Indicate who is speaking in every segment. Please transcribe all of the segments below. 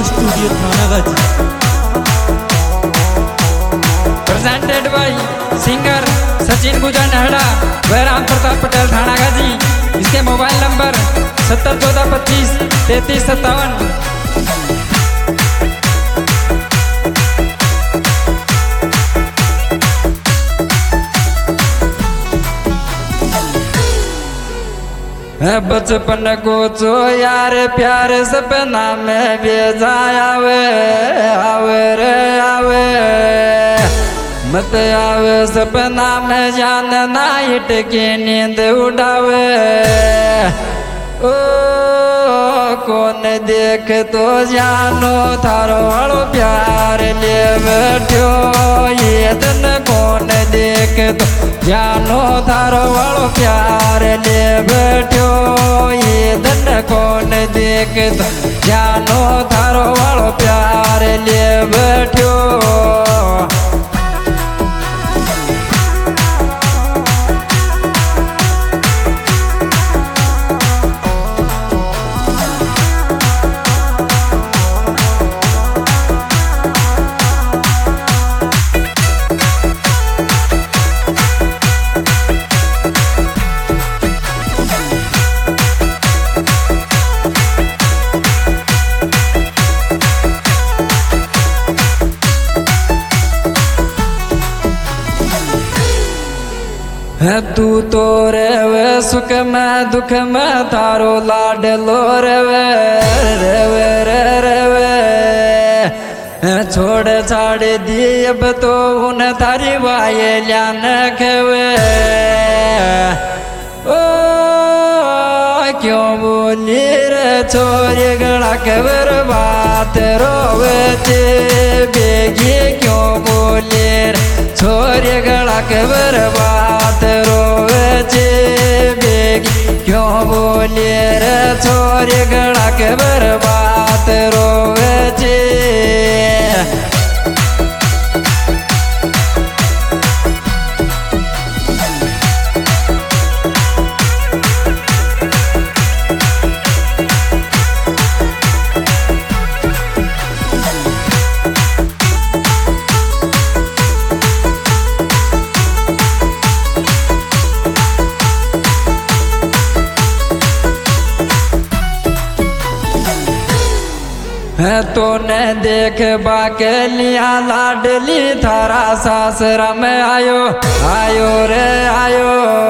Speaker 1: Studio Thanaganj.
Speaker 2: Presented by singer Sachin Gujar Nehda व राम प्रताप पटेल थानागंज। इसके mobile number 701425 3357। बचपन को चो यार प्यार सपना में बेजा आवे आवे रे आवे मत आवे सपना में जान नाइट की नींद उड़ावे। ओ कौन देख तो जानो थारो वालो प्यार ले बैठो ये दिन कौन देख तो जानो थारो वालो प्यार ले बैठो ये दिन कौन देख तो जानो थारो वालो प्यार ले बैठो। तू तो रेवे सुख में दुख में थारो लाडलो रेवे रेवे रे रेवे छोड़ छाड़ दी अब तो उन थारी वाये ल्यान खेवे। ओ क्यों बोली रे छोरी गड़ा खबर बात रोवे थे बेगी क्यों बोली रे छोरी गड़ा खबर बात रोवे थे बेगी क्यों बोली रे छोरी गड़ा खबर बात रोवे थे। तो ने देख बाके लिया लाडली थारा सासरा में आयो आयो रे आयो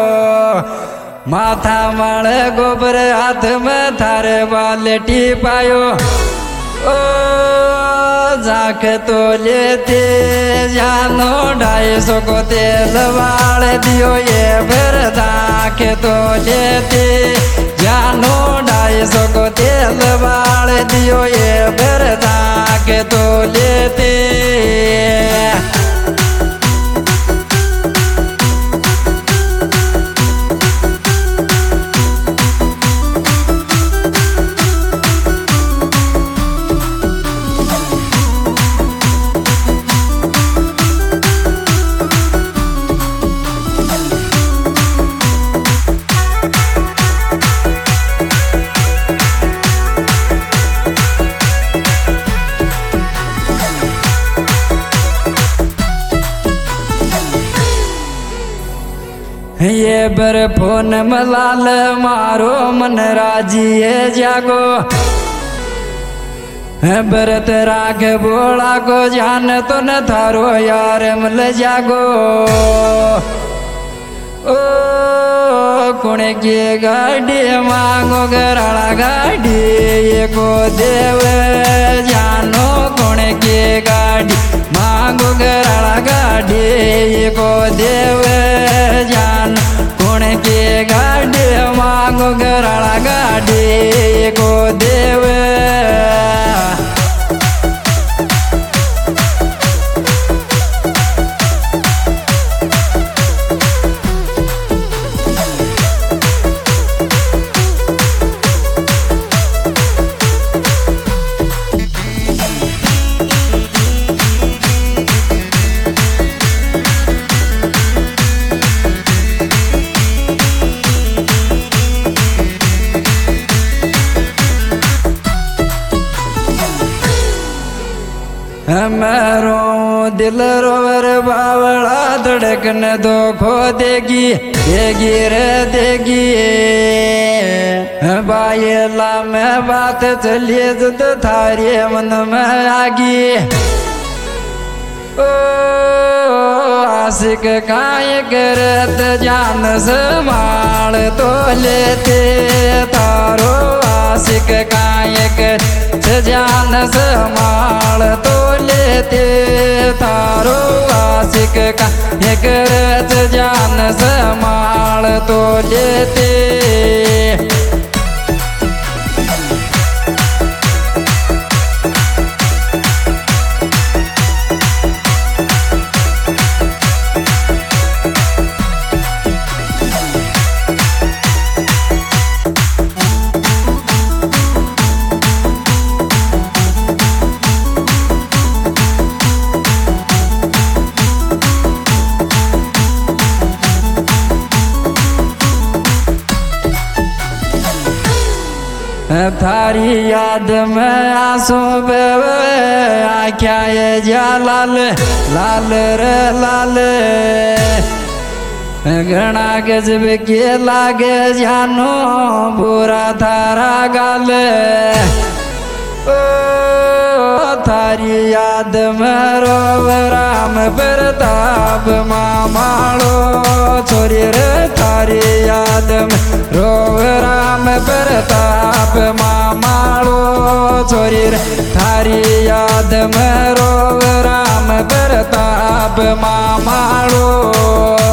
Speaker 2: माथा मारे गोबर हाथ में थारे बालेटी पायो। ओ जाख तो लेते जानो 250 को तेल वाल दियो ये फिर जाख तो लेते जानो 250 को तेल वाल दियो ये फिर जाख तो लेते। ये बर फोन मलाल मारो मन राजी है जागो भरत राख बोला को जान तो न थारो यार मल जागो। ओ कुण की गाड़ी मांगो गराड़ा गाड़ी ये को देव जानो कुण की गाड़ी मांगो गराड़ा गाड़ी ये को देव जान कुण की गाड़ी मांगो गराड़ा गाड़ी ये को देव। दिल रोवर बावड़ा धड़कन दो खो देगी देगी रे देगी बायला में बात चलिए जद थारे मन में आगी ओ आशिक काय करत जान संभाल तो लेते तारो आशिक काय करत जान संभाल तो लेते तारो आशिक काय करत जान संभाल तो लेते थारी याद में आंसू बेवे आख्या ये जा लाल लाल रे लाल घना गजब के लागे जानो बुरा थारा गाल ओ थारी याद में रोव राम प्रताप मामालो छोरी रे थारी याद में रोव राम प्रताप मामालो छोरी रे थारी याद में रोव राम प्रताप मामालो